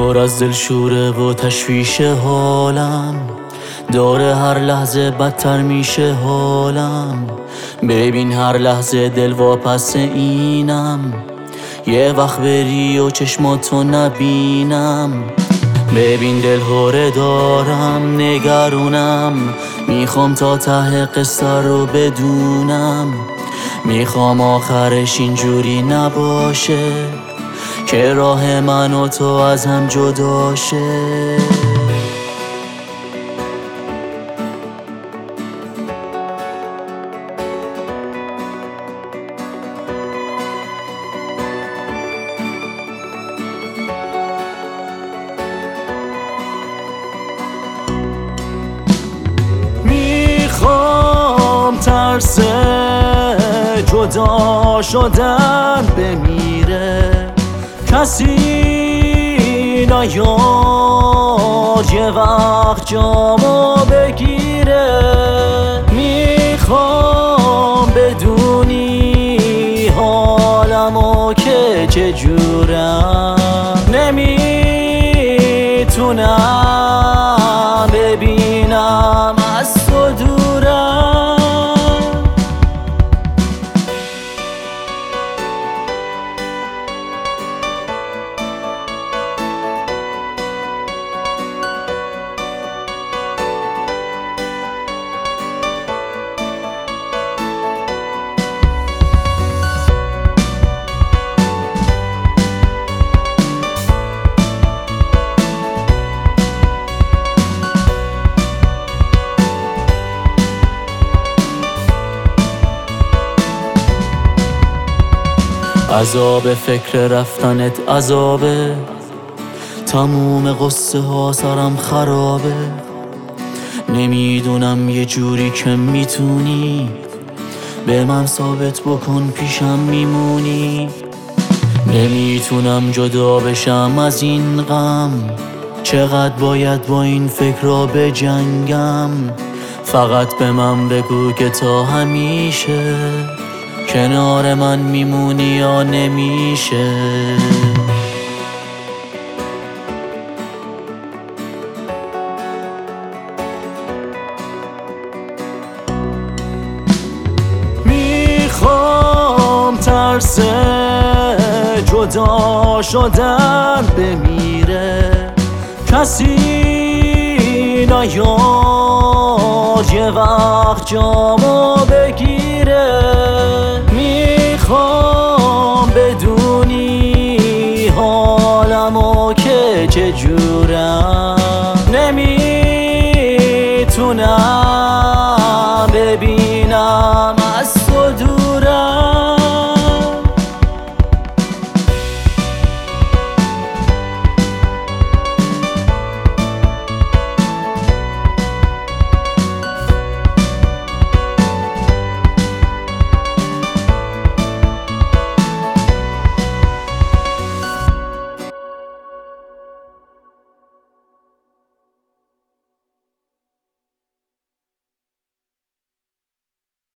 پر از دلشوره و تشویش حالم، داره هر لحظه بدتر میشه حالم. ببین هر لحظه دل واپس اینم، یه وقت بری و چشماتو نبینم. ببین دل هوره دارم، نگرونم، میخوام تا ته قصه رو بدونم. میخوام آخرش اینجوری نباشه که راه من و تو از هم جدا شه. میخوام ترس جدا شدن بمیره، کسی نیاد یه وقت جامو بگیره. میخوام بدونی حالمو که چجورم، نمیتونم ببینم از تو دورم. عذاب فکر رفتنت عذابه، تموم قصه ها سرم خرابه. نمیدونم یه جوری که میتونی به من ثابت بکن پیشم میمونی. نمیتونم جدا بشم از این غم، چقدر باید با این فکر را بجنگم. فقط به من بگو که تا همیشه کنار من میمونی یا نمیشه. میخوام ترس جدا شدن بمیره، کسی نیاد یه وقت جامو